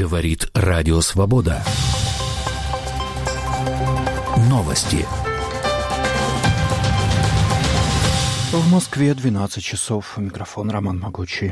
Говорит Радио Свобода. Новости. В Москве 12 часов. Микрофон Роман Могучий.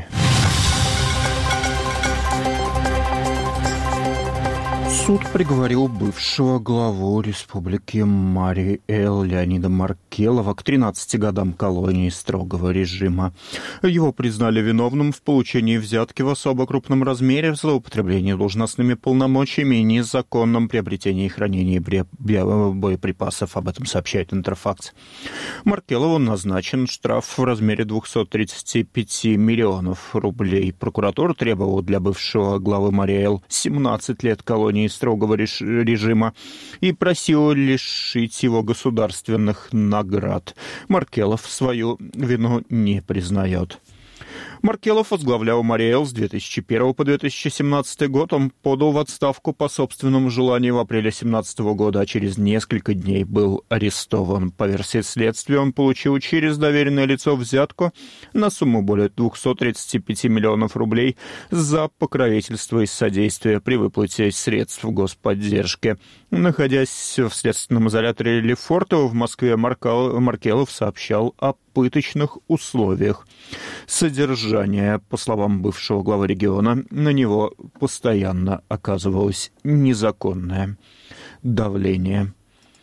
Суд приговорил бывшего главу республики Марий-Эл Леонида Маркелова к 13 годам колонии строгого режима. Его признали виновным в получении взятки в особо крупном размере, в злоупотреблении должностными полномочиями и незаконном приобретении и хранении боеприпасов. Об этом сообщает Интерфакс. Маркелову назначен штраф в размере 235 миллионов рублей. Прокуратура требовала для бывшего главы Марий-Эл 17 лет колонии строгого режима и просила лишить его государственных наград. Маркелов свою вину не признает. Маркелов возглавлял Марий-Эл с 2001 по 2017 год. Он подал в отставку по собственному желанию в апреле 2017 года, а через несколько дней был арестован. По версии следствия, он получил через доверенное лицо взятку на сумму более 235 миллионов рублей за покровительство и содействие при выплате средств господдержки. Находясь в следственном изоляторе Лефортово в Москве, Маркелов сообщал о пыточных условиях содержания. По словам бывшего главы региона, на него постоянно оказывалось незаконное давление.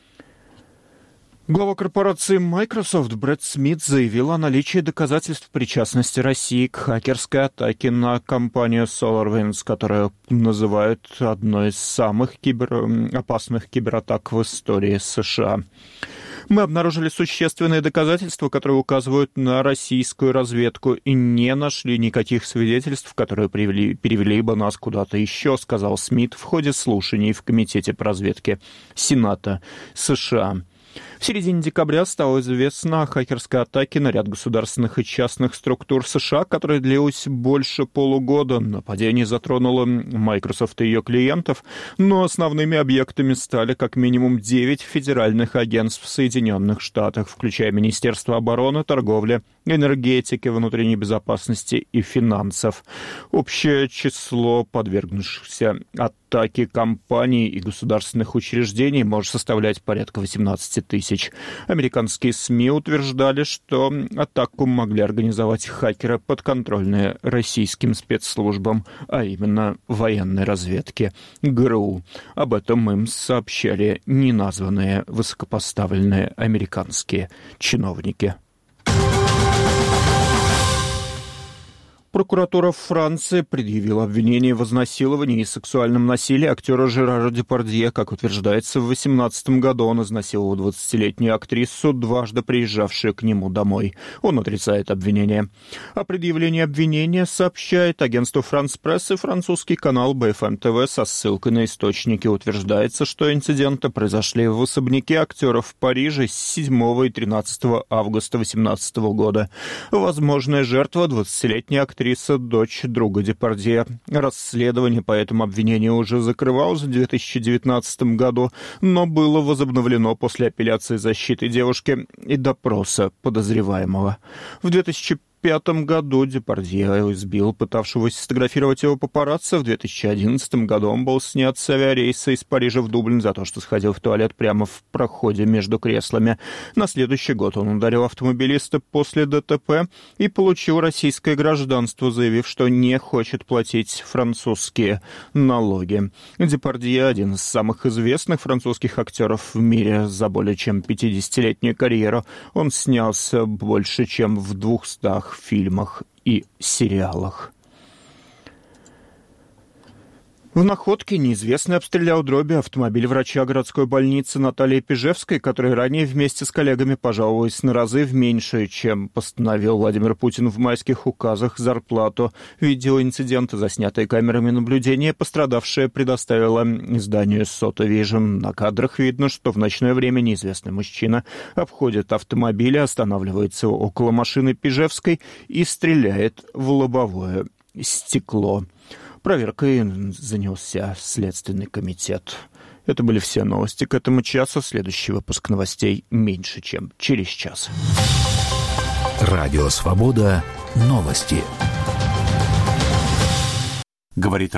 Глава корпорации Microsoft Брэд Смит заявил о наличии доказательств причастности России к хакерской атаке на компанию SolarWinds, которую называют одной из самых опасных кибератак в истории США. Мы обнаружили существенные доказательства, которые указывают на российскую разведку, и не нашли никаких свидетельств, которые перевели бы нас куда-то еще, сказал Смит в ходе слушаний в Комитете по разведке Сената США. В середине декабря стало известно о хакерской атаке на ряд государственных и частных структур США, которая длилась больше полугода. Нападение затронуло Microsoft и ее клиентов, но основными объектами стали как минимум 9 федеральных агентств в Соединенных Штатах, включая Министерство обороны, торговли, энергетики, внутренней безопасности и финансов. Общее число подвергнувшихся атаке компаний и государственных учреждений может составлять порядка 18 тысяч. Американские СМИ утверждали, что атаку могли организовать хакеры, подконтрольные российским спецслужбам, а именно военной разведке ГРУ. Об этом им сообщали неназванные высокопоставленные американские чиновники. Прокуратура Франции предъявила обвинение в изнасиловании и сексуальном насилии актера Жерара Депардье. Как утверждается, в 2018 году он изнасиловал 20-летнюю актрису, дважды приезжавшую к нему домой. Он отрицает обвинение. О предъявлении обвинения сообщает агентство France Press и французский канал BFM TV со ссылкой на источники. Утверждается, что инциденты произошли в особняке актера в Париже с 7 и 13 августа 2018 года. Возможная жертва, 20-летняя актриса, дочь друга Депардье. Расследование по этому обвинению уже закрывалось в 2019 году, но было возобновлено после апелляции защиты девушки и допроса подозреваемого. В 2005 году Депардье избил пытавшегося сфотографировать его папарацци. В 2011 году он был снят с авиарейса из Парижа в Дублин за то, что сходил в туалет прямо в проходе между креслами. На следующий год он ударил автомобилиста после ДТП и получил российское гражданство, заявив, что не хочет платить французские налоги. Депардье — один из самых известных французских актеров в мире. За более чем 50-летнюю карьеру он снялся больше, чем в 200 фильмах и сериалах. В Находке неизвестный обстрелял дробью автомобиль врача городской больницы Натальи Пижевской, которая ранее вместе с коллегами пожаловалась на разы в меньшее, чем постановил Владимир Путин в майских указах, зарплату. Видео инцидента, заснятое камерами наблюдения, пострадавшая предоставила изданию Soto Vision. На кадрах видно, что в ночное время неизвестный мужчина обходит автомобиль, останавливается около машины Пижевской и стреляет в лобовое стекло. Проверкой занялся Следственный комитет. Это были все новости к этому часу. Следующий выпуск новостей меньше, чем через час. Радио Свобода. Новости. Говорит